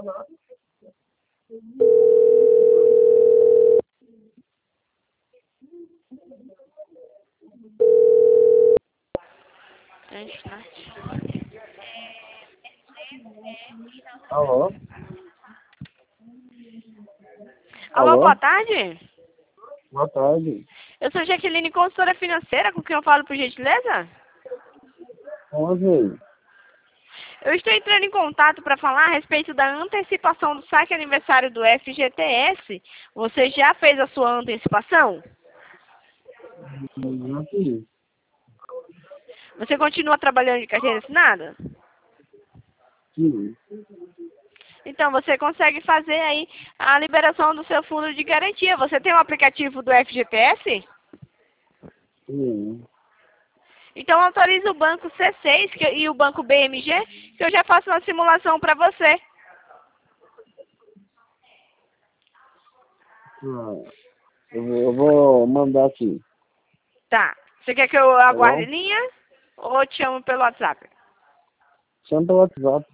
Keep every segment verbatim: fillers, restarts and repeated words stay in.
Alô? Alô, Alô? boa tarde. Boa tarde. Eu sou Jaqueline, consultora financeira, com quem eu falo, por gentileza? Onde? Eu estou entrando em contato para falar a respeito da antecipação do saque aniversário do F G T S. Você já fez a sua antecipação? Não aqui. Você continua trabalhando de carteira assinada? Sim. Então, você consegue fazer aí a liberação do seu fundo de garantia. Você tem o aplicativo do F G T S? Sim. Então, autorize o banco C seis que, e o banco B M G, que eu já faço uma simulação para você. Ah, eu, vou, eu vou mandar aqui. Tá. Você quer que eu Tá aguarde bom? linha ou te chamo pelo WhatsApp? Chama pelo WhatsApp.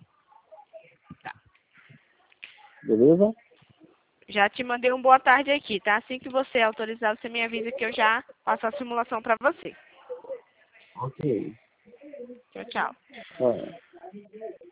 Beleza? Já te mandei um boa tarde aqui, tá? Assim que você autorizar, você me avisa que eu já faço a simulação para você. Ok. Tchau, tchau. Ah.